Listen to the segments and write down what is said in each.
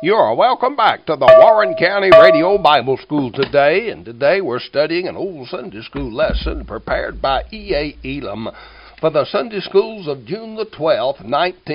You are welcome back to the Warren County Radio Bible School today, and today we're studying an old Sunday school lesson prepared by E.A. Elam for the Sunday schools of June the 12th,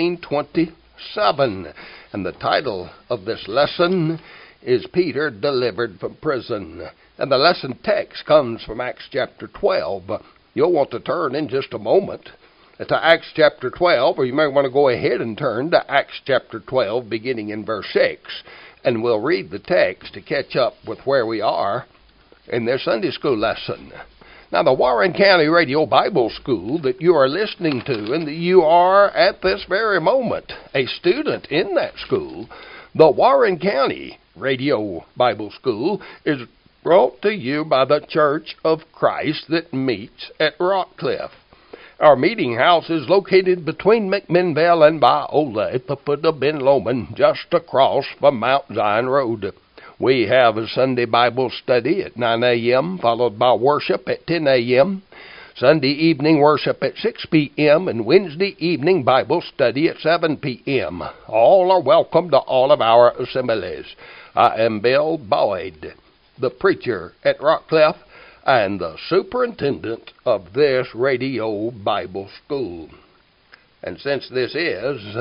1927. And the title of this lesson is Peter Delivered from Prison. And the lesson text comes from Acts chapter 12. You'll want to turn in just a moment to Acts chapter 12, or you may want to go ahead and turn to Acts chapter 12, beginning in verse 6, and we'll read the text to catch up with where we are in this Sunday school lesson. Now, the Warren County Radio Bible School that you are listening to, and that you are at this very moment a student in that school, the Warren County Radio Bible School is brought to you by the Church of Christ that meets at Rockcliffe. Our meeting house is located between McMinnville and Biola at the foot of Ben Lomond, just across from Mount Zion Road. We have a Sunday Bible study at 9 a.m., followed by worship at 10 a.m., Sunday evening worship at 6 p.m., and Wednesday evening Bible study at 7 p.m. All are welcome to all of our assemblies. I am Bill Boyd, the preacher at Rockcliffe, and the superintendent of this radio Bible school. And since this is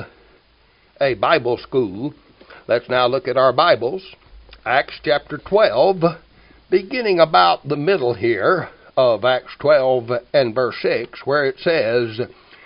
a Bible school, let's now look at our Bibles. Acts chapter 12, beginning about the middle here of Acts 12 and verse 6, where it says,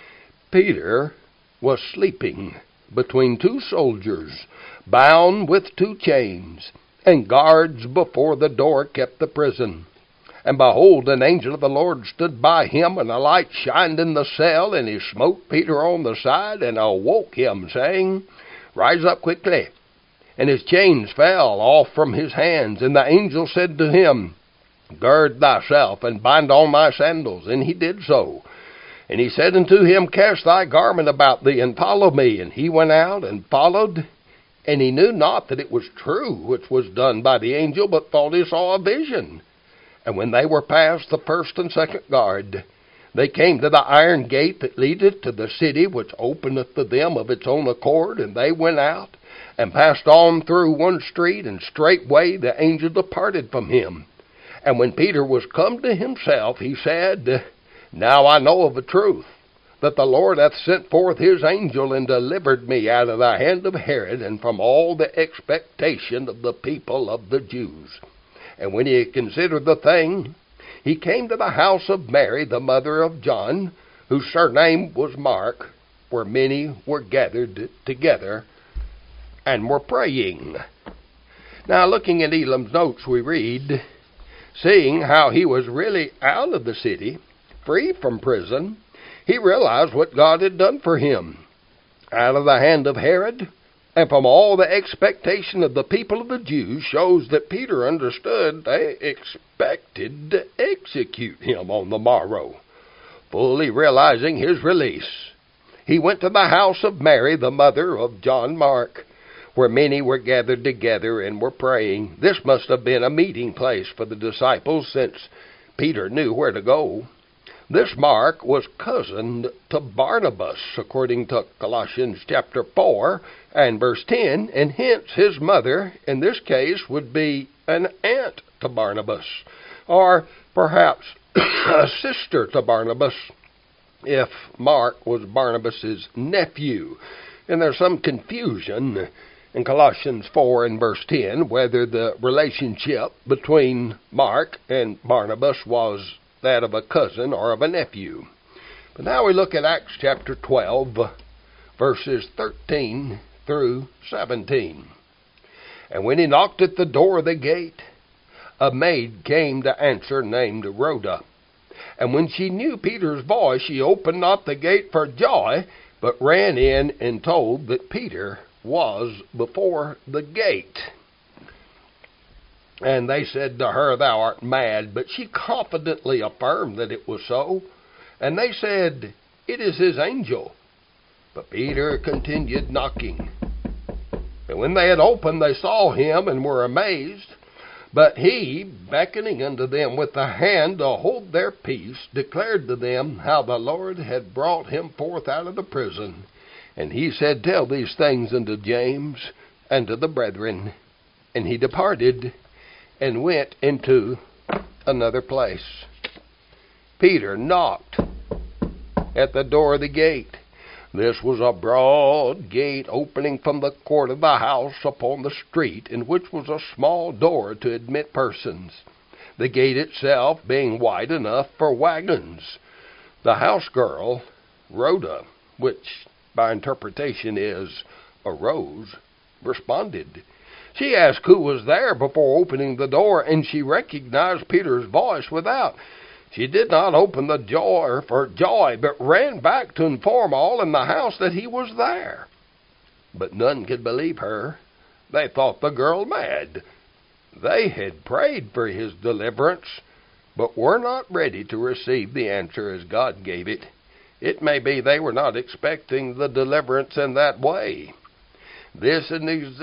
Peter was sleeping between two soldiers, bound with two chains, and guards before the door kept the prison. And behold, an angel of the Lord stood by him, and a light shined in the cell, and he smote Peter on the side, and awoke him, saying, Rise up quickly. And his chains fell off from his hands, and the angel said to him, Gird thyself, and bind on thy sandals. And he did so. And he said unto him, Cast thy garment about thee, and follow me. And he went out and followed, and he knew not that it was true which was done by the angel, but thought he saw a vision. And when they were past the first and second guard, they came to the iron gate that leadeth to the city, which openeth to them of its own accord. And they went out, and passed on through one street, and straightway the angel departed from him. And when Peter was come to himself, he said, Now I know of a truth, that the Lord hath sent forth his angel, and delivered me out of the hand of Herod, and from all the expectation of the people of the Jews. And when he had considered the thing, he came to the house of Mary, the mother of John, whose surname was Mark, where many were gathered together and were praying. Now, looking at Elam's notes, we read, Seeing how he was really out of the city, free from prison, he realized what God had done for him. Out of the hand of Herod, and from all the expectation of the people of the Jews, shows that Peter understood they expected to execute him on the morrow. Fully realizing his release, he went to the house of Mary, the mother of John Mark, where many were gathered together and were praying. This must have been a meeting place for the disciples, since Peter knew where to go. This Mark was cousin to Barnabas, according to Colossians chapter 4 and verse 10, and hence his mother, in this case, would be an aunt to Barnabas, or perhaps a sister to Barnabas, if Mark was Barnabas's nephew. And there's some confusion in Colossians 4 and verse 10 whether the relationship between Mark and Barnabas was that of a cousin or of a nephew. But now we look at Acts chapter 12, verses 13 through 17. And when he knocked at the door of the gate, a maid came to answer, named Rhoda. And when she knew Peter's voice, she opened not the gate for joy, but ran in and told that Peter was before the gate. And they said to her, Thou art mad. But she confidently affirmed that it was so. And they said, It is his angel. But Peter continued knocking. And when they had opened, they saw him and were amazed. But he, beckoning unto them with the hand to hold their peace, declared to them how the Lord had brought him forth out of the prison. And he said, Tell these things unto James. and to the brethren. And he departed and went into another place. Peter knocked at the door of the gate. This was a broad gate opening from the court of the house upon the street, in which was a small door to admit persons, the gate itself being wide enough for wagons. The house girl, Rhoda, which by interpretation is arose, responded. She asked who was there before opening the door, and she recognized Peter's voice without. She did not open the door for joy, but ran back to inform all in the house that he was there. But none could believe her. They thought the girl mad. They had prayed for his deliverance, but were not ready to receive the answer as God gave it. It may be they were not expecting the deliverance in that way. This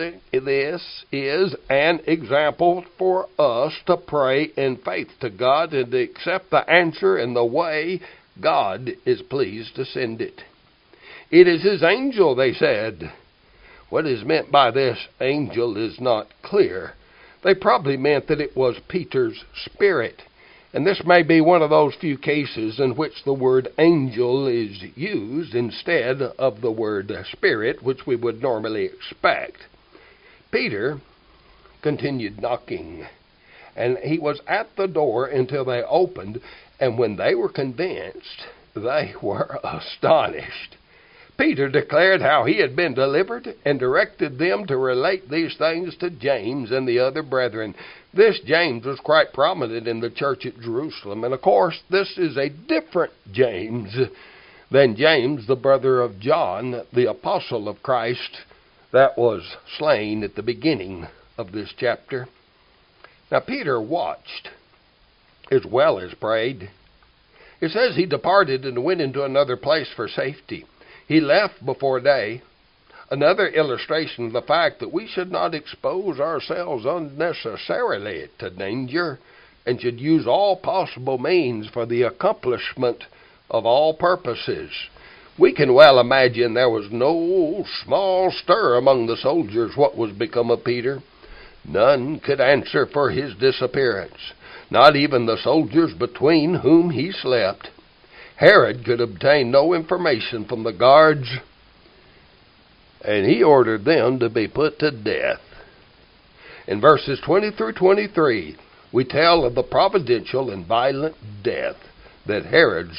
is an example for us to pray in faith to God and to accept the answer in the way God is pleased to send it. It is His angel, they said. What is meant by this angel is not clear. They probably meant that it was Peter's spirit. And this may be one of those few cases in which the word angel is used instead of the word spirit, which we would normally expect. Peter continued knocking, and he was at the door until they opened, and when they were convinced, they were astonished. Peter declared how he had been delivered and directed them to relate these things to James and the other brethren. This James was quite prominent in the church at Jerusalem, and of course this is a different James than James, the brother of John, the apostle of Christ, that was slain at the beginning of this chapter. Now Peter watched as well as prayed. It says he departed and went into another place for safety. He left before day. Another illustration of the fact that we should not expose ourselves unnecessarily to danger and should use all possible means for the accomplishment of all purposes. We can well imagine there was no small stir among the soldiers what was become of Peter. None could answer for his disappearance, not even the soldiers between whom he slept. Herod could obtain no information from the guards, and he ordered them to be put to death. In verses 20 through 23, we tell of the providential and violent death that Herod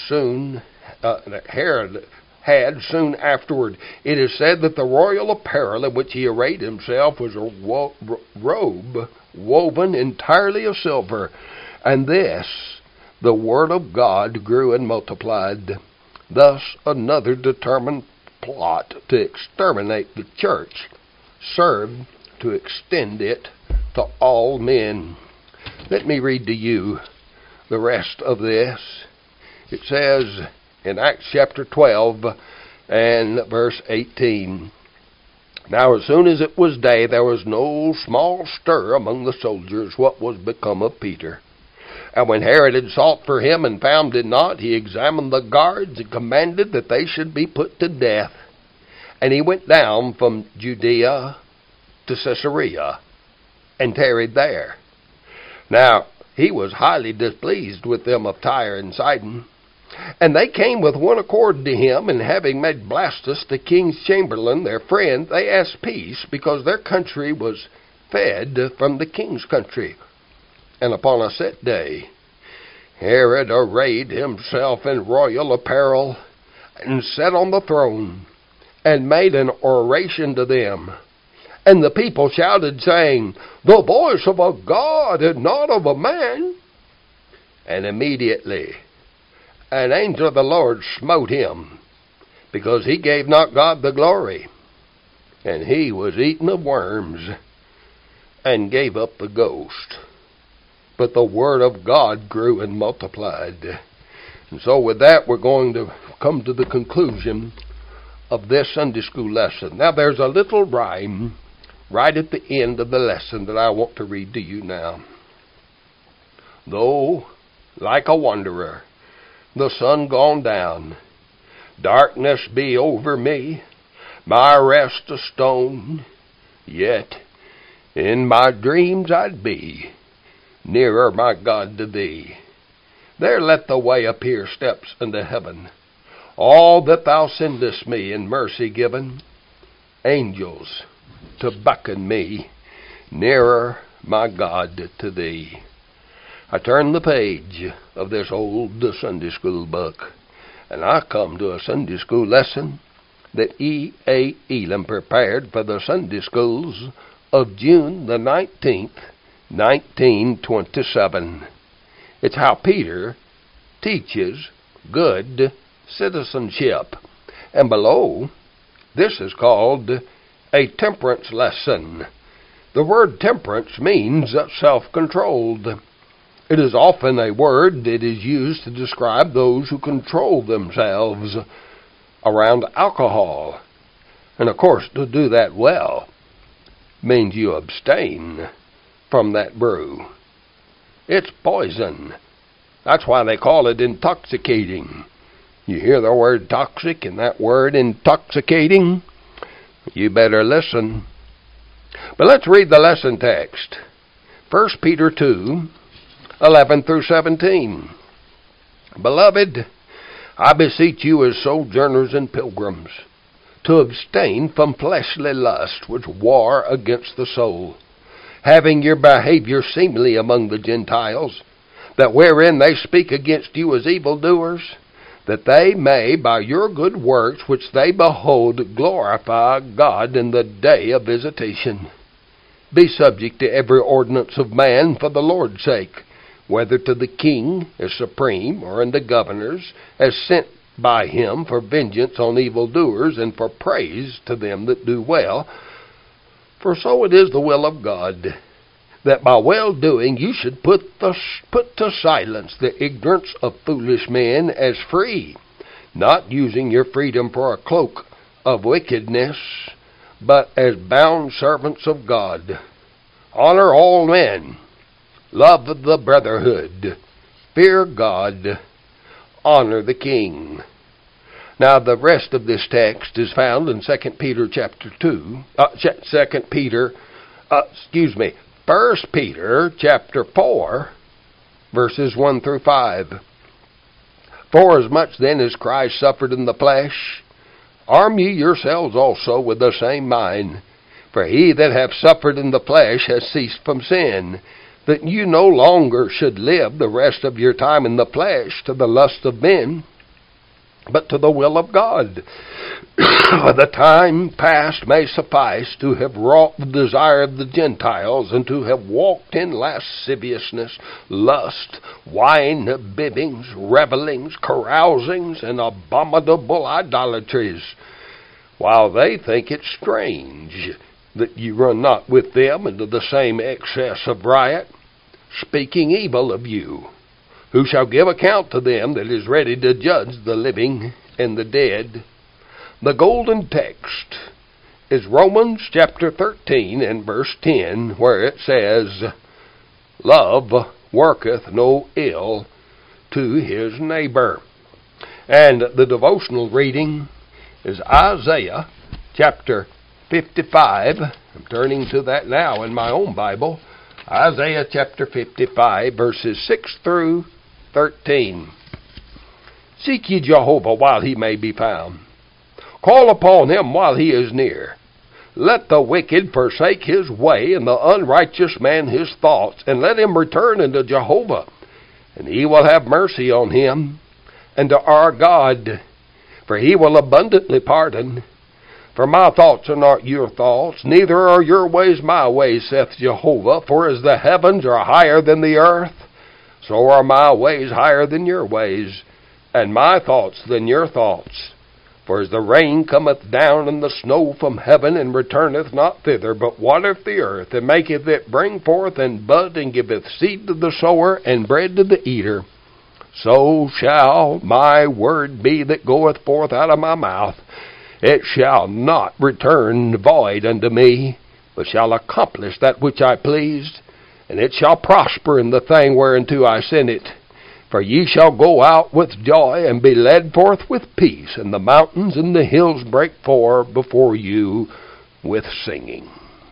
had soon afterward. It is said that the royal apparel in which he arrayed himself was a robe woven entirely of silver, and this, the word of God, grew and multiplied. Thus another determined plot to exterminate the church served to extend it to all men. Let me read to you the rest of this. It says in Acts chapter 12 and verse 18, Now as soon as it was day, there was no small stir among the soldiers what was become of Peter. And when Herod had sought for him and found him not, he examined the guards and commanded that they should be put to death. And he went down from Judea to Caesarea and tarried there. Now he was highly displeased with them of Tyre and Sidon. And they came with one accord to him, and having made Blastus the king's chamberlain their friend, they asked peace, because their country was fed from the king's country. And upon a set day, Herod arrayed himself in royal apparel, and sat on the throne, and made an oration to them. And the people shouted, saying, The voice of a God, and not of a man. And immediately an angel of the Lord smote him, because he gave not God the glory. And he was eaten of worms, and gave up the ghost. But the word of God grew and multiplied. And so with that, we're going to come to the conclusion of this Sunday school lesson. Now, there's a little rhyme right at the end of the lesson that I want to read to you now. Though, like a wanderer, the sun gone down, darkness be over me, my rest a stone, Yet in my dreams I'd be nearer, my God, to thee. There let the way appear steps unto heaven, all that thou sendest me in mercy given, angels to beckon me nearer, my God, to thee. I turn the page of this old Sunday school book, and I come to a Sunday school lesson that E.A. Elam prepared for the Sunday schools of June the 19th, 1927. It's how Peter teaches good citizenship. And below, this is called a temperance lesson. The word temperance means self-controlled. It is often a word that is used to describe those who control themselves around alcohol. And of course, to do that well means you abstain from that brew. It's poison. That's why they call it intoxicating. You hear the word toxic and that word intoxicating? You better listen. But let's read the lesson text. 1 Peter 2, 11 through 17. Beloved, I beseech you as sojourners and pilgrims, to abstain from fleshly lust which war against the soul, having your behavior seemly among the Gentiles, that wherein they speak against you as evildoers, that they may by your good works which they behold glorify God in the day of visitation. Be subject to every ordinance of man for the Lord's sake, whether to the king as supreme, or unto governors as sent by him for vengeance on evildoers, and for praise to them that do well. For so it is the will of God, that by well-doing you should put to silence the ignorance of foolish men as free, not using your freedom for a cloak of wickedness, but as bound servants of God. Honor all men, love the brotherhood, fear God, honor the king. Now the rest of this text is found in 1 Peter 4, verses 1 through 5. Forasmuch then as Christ suffered in the flesh, arm ye yourselves also with the same mind. For he that hath suffered in the flesh has ceased from sin, that you no longer should live the rest of your time in the flesh to the lust of men, but to the will of God. For the time past may suffice to have wrought the desire of the Gentiles, and to have walked in lasciviousness, lust, wine, bibbings, revellings, carousings, and abominable idolatries, while they think it strange that you run not with them into the same excess of riot, speaking evil of you, who shall give account to them that is ready to judge the living and the dead. The golden text is Romans chapter 13 and verse 10, where it says, Love worketh no ill to his neighbor. And the devotional reading is Isaiah chapter 55. I'm turning to that now in my own Bible. Isaiah chapter 55, verses 6 through 13. Seek ye Jehovah while he may be found. Call upon him while he is near. Let the wicked forsake his way, and the unrighteous man his thoughts, and let him return unto Jehovah, and he will have mercy on him, and to our God, for he will abundantly pardon. For my thoughts are not your thoughts, neither are your ways my ways, saith Jehovah. For as the heavens are higher than the earth, so are my ways higher than your ways, and my thoughts than your thoughts. For as the rain cometh down and the snow from heaven, and returneth not thither, but watereth the earth, and maketh it bring forth and bud, and giveth seed to the sower, and bread to the eater, so shall my word be that goeth forth out of my mouth. It shall not return void unto me, but shall accomplish that which I pleased, and it shall prosper in the thing whereunto I sent it. For ye shall go out with joy, and be led forth with peace, and the mountains and the hills break forth before you with singing.